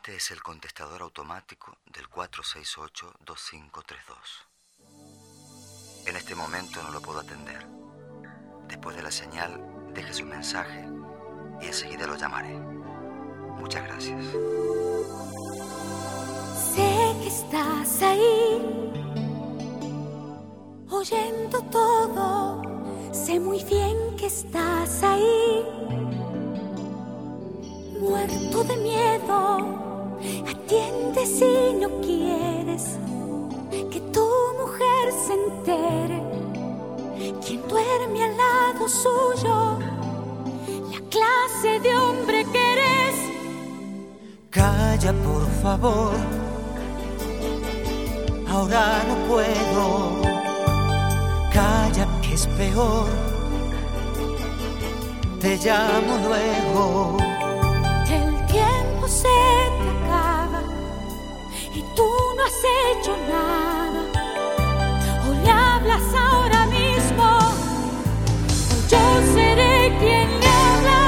Este es el contestador automático del 468-2532. En este momento no lo puedo atender. Después de la señal, deje su mensaje y enseguida lo llamaré. Muchas gracias. Sé que estás ahí, oyendo todo. Sé muy bien que estás ahí, muerto de miedo. Atiende si no quieres que tu mujer se entere. Quien duerme al lado suyo, la clase de hombre que eres. Calla, por favor, ahora no puedo. Calla, que es peor, te llamo luego. El tiempo se te acaba y tú no has hecho nada. O le hablas ahora mismo, o yo seré quien le habla.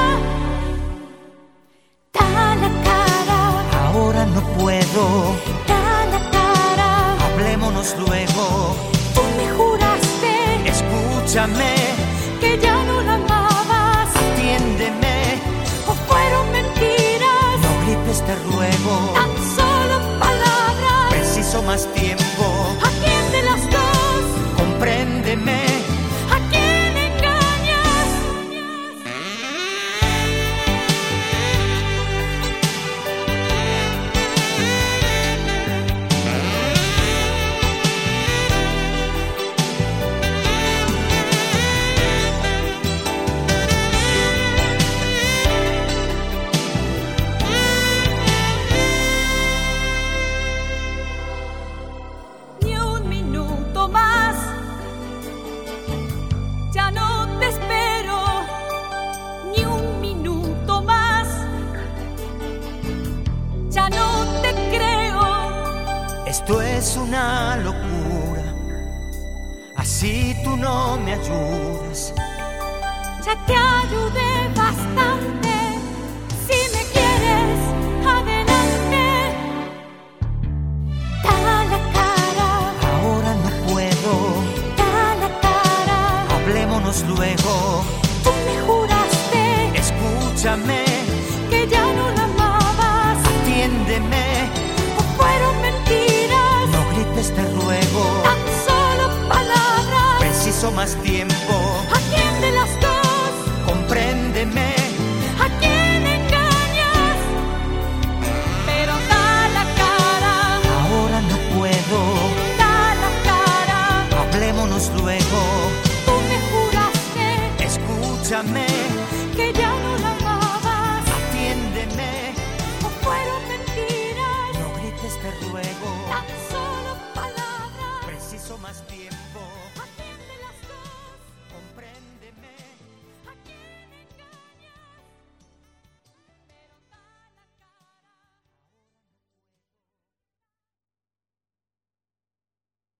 Da la cara, Ahora no puedo, da la cara. hablémonos luego. Tú me juraste Escúchame, que ya no la amabas. atiéndeme, O fueron mentiras, no grites, te ruego. tan solo palabras. Preciso más tiempo, ¿A quién de las dos? compréndeme. ¿A quién engañas? Ni un minuto más, ya no te espero. Ni un minuto más, ya no te creo. Esto es una locura, así tú no me ayudas. Ya te ayudé bastante. Si me quieres, adelante. Da la cara, Ahora no puedo, da la cara. hablémonos luego. Tú me juraste Escúchame, que ya no la amabas. atiéndeme, O fueron mentiras, no grites, te ruego. tan solo palabras. Preciso más tiempo, ¿A quién de las dos? compréndeme. ¿A quién engañas? Pero da la cara, Ahora no puedo, da la cara. hablémonos luego. Tú me juraste Escúchame, que ya no la